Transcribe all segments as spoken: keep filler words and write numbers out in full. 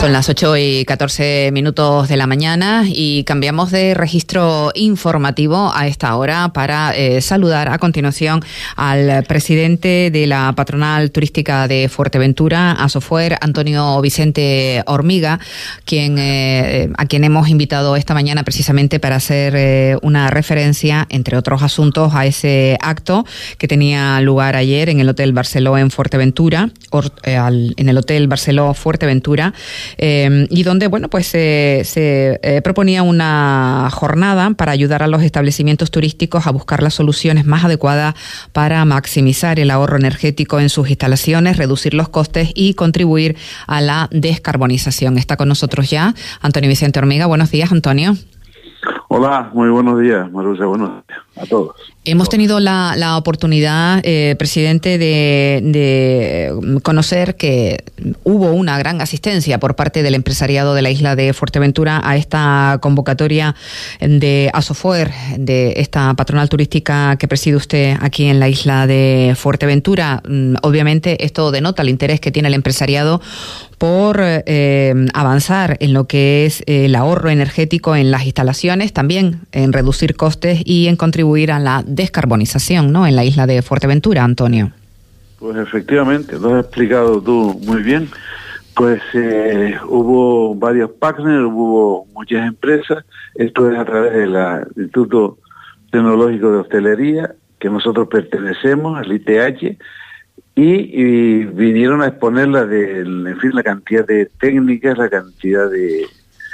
Son las ocho y catorce minutos de la mañana y cambiamos de registro informativo a esta hora para eh, saludar a continuación al presidente de la Patronal Turística de Fuerteventura, Asofuer, Antonio Vicente Hormiga, quien eh, a quien hemos invitado esta mañana precisamente para hacer eh, una referencia, entre otros asuntos, a ese acto que tenía lugar ayer en el Hotel Barceló en Fuerteventura, or, eh, al, en el Hotel Barceló Fuerteventura. Eh, y donde, bueno, pues eh, se eh, proponía una jornada para ayudar a los establecimientos turísticos a buscar las soluciones más adecuadas para maximizar el ahorro energético en sus instalaciones, reducir los costes y contribuir a la descarbonización. Está con nosotros ya Antonio Vicente Hormiga. Buenos días, Antonio. Hola, muy buenos días, Marusa, buenos días a todos. Hemos tenido la, la oportunidad, eh, presidente, de, de conocer que hubo una gran asistencia por parte del empresariado de la isla de Fuerteventura a esta convocatoria de Asofuer, de esta patronal turística que preside usted aquí en la isla de Fuerteventura. Obviamente esto denota el interés que tiene el empresariado por eh, avanzar en lo que es el ahorro energético en las instalaciones, también en reducir costes y en contribuir a la descarbonización, ¿no?, en la isla de Fuerteventura, Antonio. Pues efectivamente, lo has explicado tú muy bien. Pues eh, hubo varios partners, hubo muchas empresas. Esto es a través del Instituto Tecnológico de Hostelería, que nosotros pertenecemos, al I T H, y, y vinieron a exponer la, de, en fin, la cantidad de técnicas, la cantidad de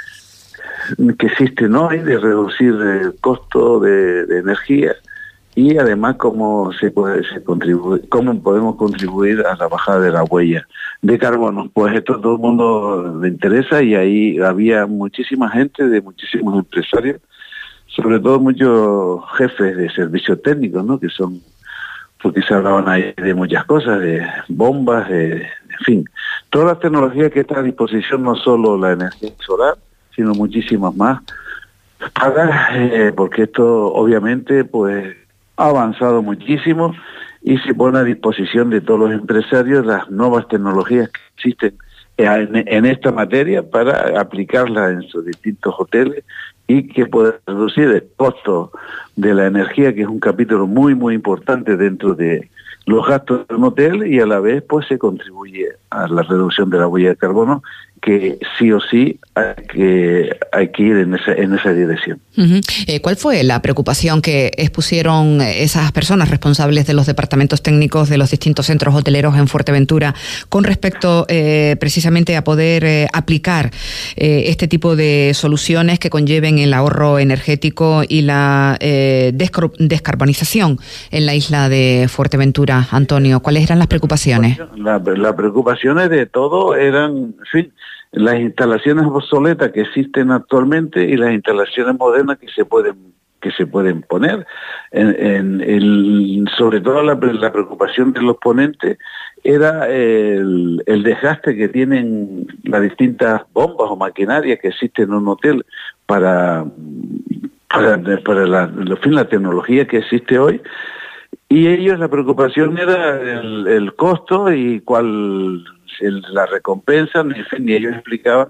que existen hoy de reducir el costo de, de energía y además cómo se puede se contribuir, cómo podemos contribuir a la bajada de la huella de carbono. Pues esto a todo el mundo le interesa y ahí había muchísima gente de muchísimos empresarios, sobre todo muchos jefes de servicios técnicos, ¿no?, que son, porque se hablaban ahí de muchas cosas, de bombas, de, en fin, todas las tecnologías que están a disposición, no solo la energía solar, sino muchísimas más, para, eh, porque esto obviamente pues ha avanzado muchísimo y se pone a disposición de todos los empresarios las nuevas tecnologías que existen en, en esta materia para aplicarlas en sus distintos hoteles y que pueda reducir el costo de la energía, que es un capítulo muy muy importante dentro de los gastos de un hotel, y a la vez pues se contribuye a la reducción de la huella de carbono, que sí o sí hay que, hay que ir en esa, en esa dirección. Uh-huh. Eh, ¿Cuál fue la preocupación que expusieron esas personas responsables de los departamentos técnicos de los distintos centros hoteleros en Fuerteventura con respecto eh, precisamente a poder eh, aplicar eh, este tipo de soluciones que conlleven el ahorro energético y la eh, descar- descarbonización en la isla de Fuerteventura, Antonio? ¿Cuáles eran las preocupaciones? Las la preocupaciones de todo eran, en fin, las instalaciones obsoletas que existen actualmente y las instalaciones modernas que se pueden que se pueden poner. En, en el, sobre todo la, la preocupación de los ponentes era el, el desgaste que tienen las distintas bombas o maquinarias que existen en un hotel para, para, para la, en fin, la tecnología que existe hoy. Y ellos, la preocupación era el, el costo y cuál el, la recompensa, en fin, y ellos explicaban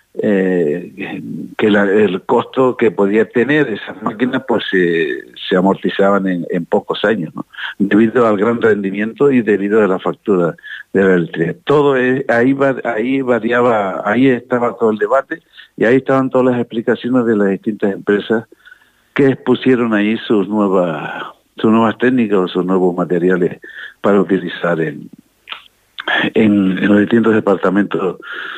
eh, que la, el costo que podía tener esas máquinas pues se, se amortizaban en, en pocos años, ¿no?, debido al gran rendimiento y debido a la factura de la electricidad. Todo es, ahí, ahí variaba, ahí estaba todo el debate y ahí estaban todas las explicaciones de las distintas empresas que expusieron ahí sus nuevas sus nuevas técnicas o sus nuevos materiales para utilizar en, en, en los distintos departamentos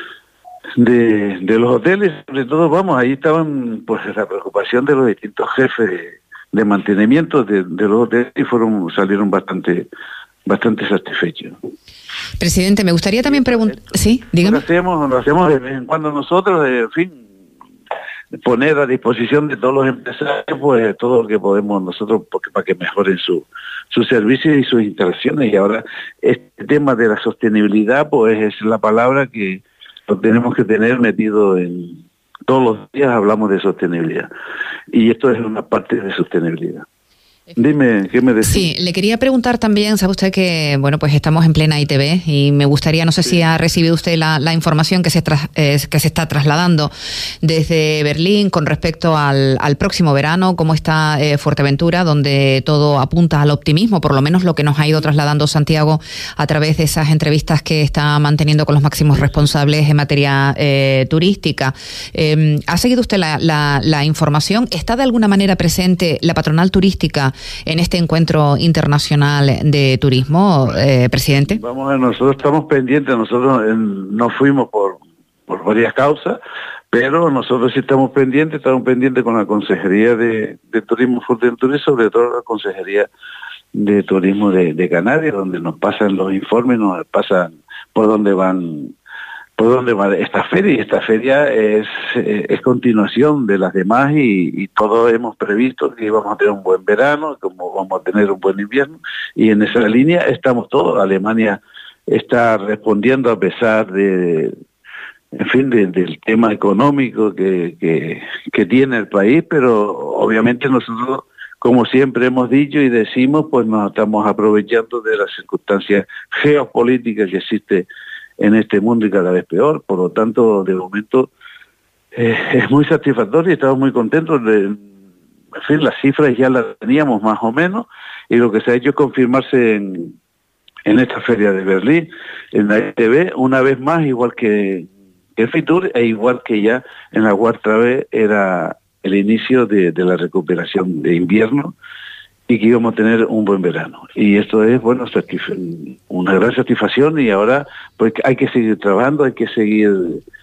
de, de los hoteles. Sobre todo, vamos, ahí estaban pues la preocupación de los distintos jefes de, de mantenimiento de, de los hoteles y fueron salieron bastante bastante satisfechos. Presidente, me gustaría también preguntar... Sí, dígame. Lo hacemos, lo hacemos de vez en cuando nosotros, en fin, poner a disposición de todos los empresarios pues todo lo que podemos nosotros porque para que mejoren su sus servicios y sus instalaciones. Y ahora este tema de la sostenibilidad pues es la palabra que lo tenemos que tener metido en todos los días. Hablamos de sostenibilidad y esto es una parte de sostenibilidad. Dime, ¿qué me decís? Sí, le quería preguntar también, sabe usted que, bueno, pues estamos en plena I T V y me gustaría, no sé sí. si ha recibido usted la, la información que se, tra eh, que se está trasladando desde Berlín con respecto al, al próximo verano, cómo está eh, Fuerteventura, donde todo apunta al optimismo, por lo menos lo que nos ha ido trasladando Santiago a través de esas entrevistas que está manteniendo con los máximos responsables en materia eh, turística. Eh, ¿Ha seguido usted la, la, la información? ¿Está de alguna manera presente la patronal turística en este encuentro internacional de turismo, eh, presidente? Vamos a ver, nosotros estamos pendientes, nosotros eh, no fuimos por, por varias causas, pero nosotros sí estamos pendientes, estamos pendientes con la Consejería de, de Turismo Fuerteventura y sobre todo la Consejería de Turismo de, de Canarias, donde nos pasan los informes, nos pasan por dónde van por dónde va esta feria, y esta feria es, es continuación de las demás y, y todos hemos previsto que vamos a tener un buen verano, como vamos a tener un buen invierno, y en esa línea estamos todos. Alemania está respondiendo a pesar de, en fin, de, del tema económico que, que, que tiene el país, pero obviamente nosotros, como siempre hemos dicho y decimos, pues nos estamos aprovechando de las circunstancias geopolíticas que existe en este mundo y cada vez peor. Por lo tanto, de momento eh, es muy satisfactorio y estamos muy contentos. De, en fin, las cifras ya las teníamos más o menos, y lo que se ha hecho es confirmarse en, en esta feria de Berlín, en la I T V, una vez más, igual que, que en Fitur, e igual que ya en la cuarta vez era el inicio de, de la recuperación de invierno, y que íbamos a tener un buen verano. Y esto es, bueno, una gran satisfacción, y ahora pues hay que seguir trabajando, hay que seguir,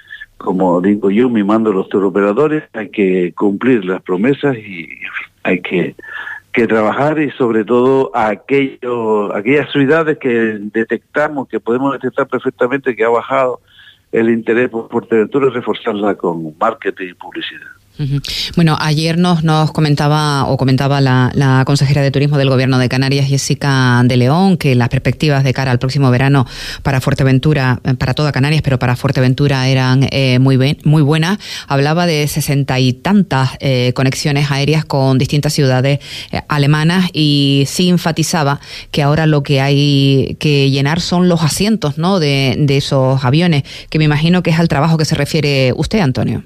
como digo yo, mimando a los turoperadores, hay que cumplir las promesas y hay que, que trabajar, y sobre todo a aquello, aquellas ciudades que detectamos, que podemos detectar perfectamente que ha bajado el interés por Fuerteventura, reforzarla con marketing y publicidad. Bueno, ayer nos, nos comentaba o comentaba la, la consejera de Turismo del Gobierno de Canarias, Jessica de León, que las perspectivas de cara al próximo verano para Fuerteventura, para toda Canarias, pero para Fuerteventura eran eh, muy, ben, muy buenas. Hablaba de sesenta y tantas eh, conexiones aéreas con distintas ciudades eh, alemanas, y sí enfatizaba que ahora lo que hay que llenar son los asientos, ¿no?, de, de esos aviones, que me imagino que es al trabajo que se refiere usted, Antonio.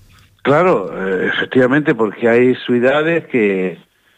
Claro, eh, efectivamente, porque hay ciudades que,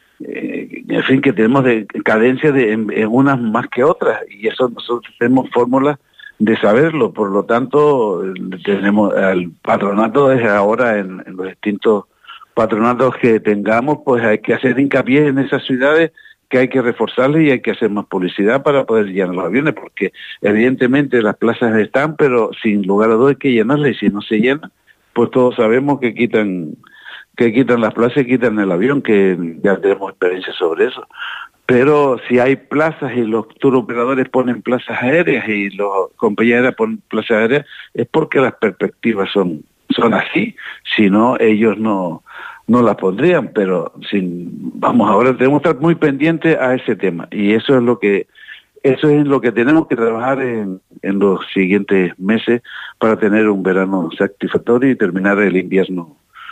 eh, en fin, que tenemos de cadencia de, en, en unas más que otras, y eso nosotros tenemos fórmulas de saberlo. Por lo tanto, tenemos al patronato desde ahora, en, en los distintos patronatos que tengamos, pues hay que hacer hincapié en esas ciudades, que hay que reforzarles y hay que hacer más publicidad para poder llenar los aviones, porque evidentemente las plazas están, pero sin lugar a dudas hay que llenarlas, y si no se llenan, pues todos sabemos que quitan que quitan las plazas y quitan el avión, que ya tenemos experiencia sobre eso. Pero si hay plazas y los turoperadores ponen plazas aéreas y los compañías aéreas ponen plazas aéreas, es porque las perspectivas son son así. Si no, ellos no no las pondrían. Pero sin, vamos, ahora tenemos que estar muy pendientes a ese tema, y eso es lo que Eso es lo que tenemos que trabajar en, en los siguientes meses para tener un verano satisfactorio y terminar el invierno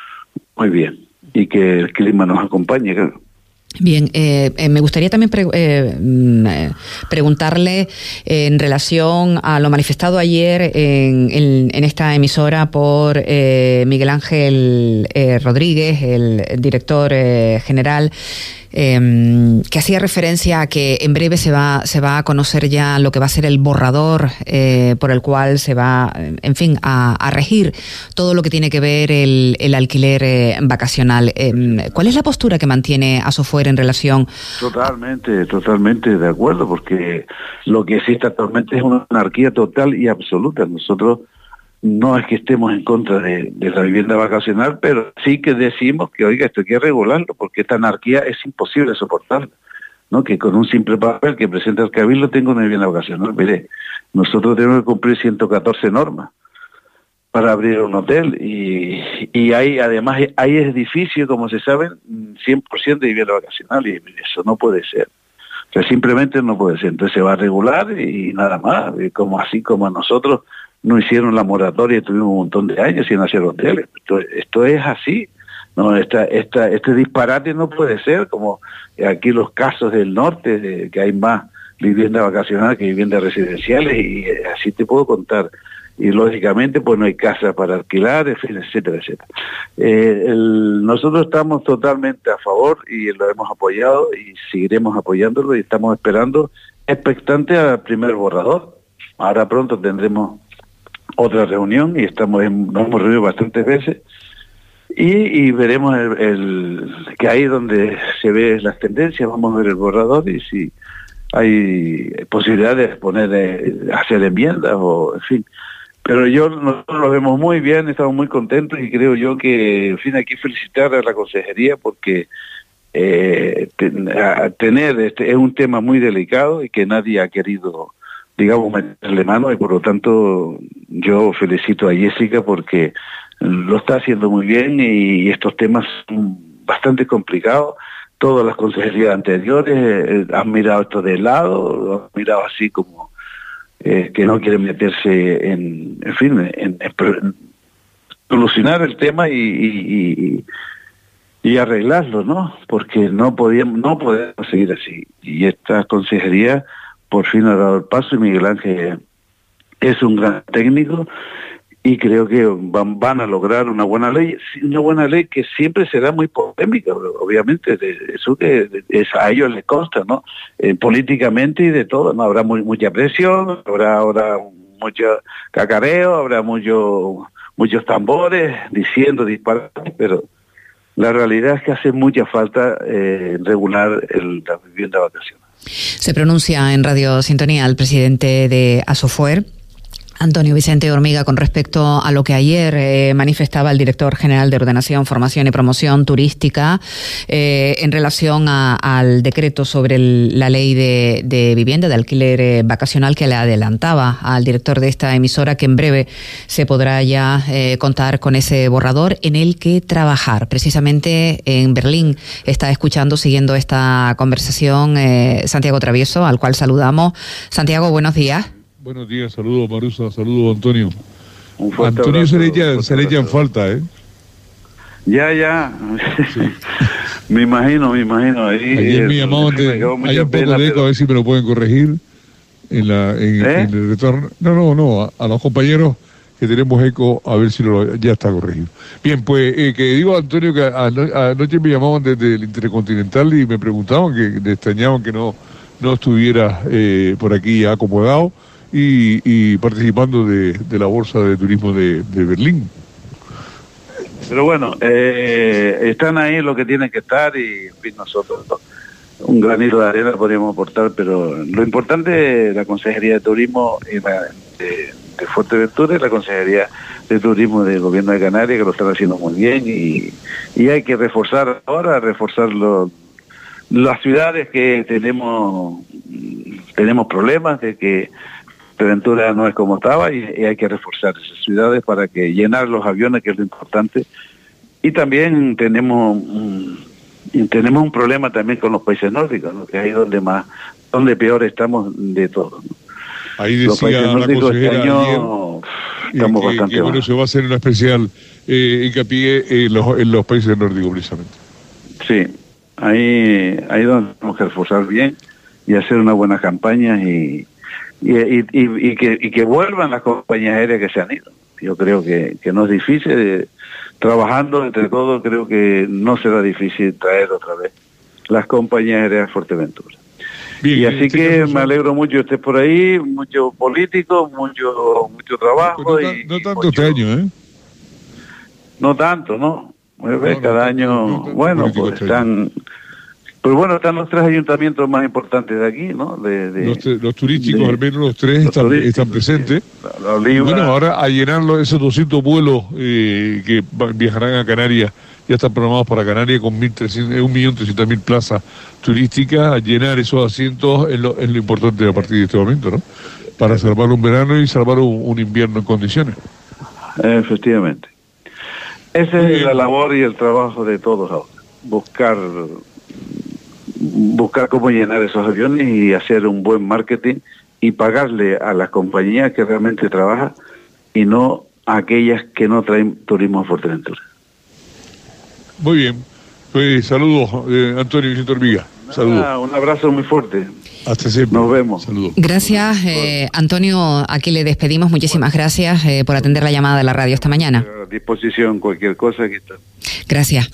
muy bien, y que el clima nos acompañe, claro. Bien, eh, eh, me gustaría también pre eh, preguntarle eh, en relación a lo manifestado ayer en, en, en esta emisora por eh, Miguel Ángel eh, Rodríguez, el director eh, general, Eh, que hacía referencia a que en breve se va se va a conocer ya lo que va a ser el borrador eh, por el cual se va, en fin, a, a regir todo lo que tiene que ver el, el alquiler eh, vacacional. Eh, ¿Cuál es la postura que mantiene Asofuer en relación? Totalmente, totalmente de acuerdo, porque lo que existe actualmente es una anarquía total y absoluta. Nosotros no es que estemos en contra de, de la vivienda vacacional, pero sí que decimos que, oiga, esto hay que regularlo, porque esta anarquía es imposible soportarla, ¿no? Que con un simple papel que presenta el Cabildo tengo una vivienda vacacional. Mire, nosotros tenemos que cumplir ciento catorce normas para abrir un hotel, y, y hay, además, hay edificios, como se sabe, cien por ciento de vivienda vacacional, y eso no puede ser. O sea, simplemente no puede ser. Entonces se va a regular y nada más, y como así como a nosotros no hicieron la moratoria y tuvimos un montón de años sin hacer hoteles. Esto, esto es así. No, esta, esta, este disparate no puede ser, como aquí los casos del norte, de, que hay más vivienda vacacional que viviendas residenciales, y así te puedo contar. Y lógicamente pues no hay casas para alquilar, en fin, etcétera, etcétera. Eh, el, nosotros estamos totalmente a favor y lo hemos apoyado y seguiremos apoyándolo, y estamos esperando expectante al primer borrador. Ahora pronto tendremos otra reunión y estamos en, nos hemos reunido bastantes veces y, y veremos el, el que ahí donde se ve las tendencias, vamos a ver el borrador y si hay posibilidades de poner, eh, hacer enmiendas o en fin. Pero yo, nosotros lo vemos muy bien, estamos muy contentos y creo yo que, en fin, hay que felicitar a la consejería porque eh, ten, a, tener, este es un tema muy delicado y que nadie ha querido, digamos, meterle mano, y por lo tanto yo felicito a Jessica porque lo está haciendo muy bien, y, y estos temas son bastante complicados. Todas las consejerías anteriores eh, han mirado esto de lado, lo han mirado así como eh, que no quieren meterse en, en fin, en, en, en solucionar el tema y, y, y, y arreglarlo, ¿no? Porque no podíamos, no podemos seguir así. Y esta consejería por fin ha dado el paso, y Miguel Ángel es un gran técnico y creo que van, van a lograr una buena ley, una buena ley que siempre será muy polémica, obviamente, eso que es, a ellos les consta, ¿no? Eh, políticamente y de todo, ¿no? Habrá muy, mucha presión, habrá ahora mucho cacareo, habrá mucho, muchos tambores diciendo disparates, pero la realidad es que hace mucha falta eh, regular el, la vivienda vacacional. Se pronuncia en Radio Sintonía el presidente de Asofuer, Antonio Vicente Hormiga, con respecto a lo que ayer eh, manifestaba el director general de Ordenación, Formación y Promoción Turística eh, en relación a, al decreto sobre el, la ley de, de vivienda de alquiler eh, vacacional, que le adelantaba al director de esta emisora que en breve se podrá ya eh, contar con ese borrador en el que trabajar. Precisamente en Berlín está escuchando, siguiendo esta conversación, eh, Santiago Travieso, al cual saludamos. Santiago, buenos días. Buenos días, saludos Marusa, saludos Antonio. Antonio abrazo, se le echa, se le echa en falta, ¿eh? Ya, ya. Sí. me imagino, me imagino. Ahí, Ayer me llamaban de, hay un poco pena, de eco, pero... a ver si me lo pueden corregir en, la, en, ¿Eh? en el retorno. No, no, no, a, a los compañeros que tenemos eco, a ver si lo, ya está corregido. Bien, pues, eh, que digo, Antonio, que anoche me llamaban desde el Intercontinental y me preguntaban, que me extrañaban que no, no estuviera eh, por aquí acomodado y, y participando de, de la Bolsa de Turismo de, de Berlín. Pero bueno, eh, están ahí lo que tienen que estar y en fin, nosotros ¿no? un granito de arena podríamos aportar, pero lo importante es la Consejería de Turismo y la, de, de Fuerteventura y la Consejería de Turismo del Gobierno de Canarias, que lo están haciendo muy bien, y, y hay que reforzar ahora, reforzar los, las ciudades que tenemos, tenemos problemas de que Fuerteventura no es como estaba, y, y hay que reforzar esas ciudades para que llenar los aviones, que es lo importante. Y también tenemos un, tenemos un problema también con los países nórdicos, ¿no? Que es ahí donde más, donde peor estamos de todo, ¿no? Ahí decía la consejera este año, estamos que, bastante que bueno, se va a hacer una especial eh, hincapié en los, en los países nórdicos precisamente. Sí, ahí ahí donde tenemos que reforzar bien y hacer una buena campaña y Y, y, y, y, que, y que vuelvan las compañías aéreas que se han ido. Yo creo que, que no es difícil, eh, trabajando entre todos, creo que no será difícil traer otra vez las compañías aéreas a Fuerteventura. Bien, y así que caso, me alegro mucho que estés por ahí, mucho político, mucho mucho trabajo. No, y, no tanto mucho, este año, ¿eh? No tanto, ¿no? no Cada no, año, no, no bueno, pues están... Pero bueno, están los tres ayuntamientos más importantes de aquí, ¿no? De, de, los, los turísticos, de, al menos los tres los están, están presentes. La, la bueno, ahora a llenarlo esos doscientos vuelos eh, que viajarán a Canarias, ya están programados para Canarias con un millón trescientas mil plazas turísticas, a llenar esos asientos es lo, es lo importante a partir de este momento, ¿no? Para salvar un verano y salvar un, un invierno en condiciones. Efectivamente. Esa es la labor y el trabajo de todos ahora. Buscar... buscar cómo llenar esos aviones y hacer un buen marketing y pagarle a las compañías que realmente trabajan y no a aquellas que no traen turismo a Fuerteventura. Muy bien. Pues saludos, eh, Antonio Vicente Hormiga. Saludos. Ah, un abrazo muy fuerte. Hasta siempre. Nos vemos. Saludos. Gracias, eh, Antonio. Aquí le despedimos. Muchísimas gracias eh, por atender la llamada de la radio esta mañana. A disposición, cualquier cosa que está. Gracias.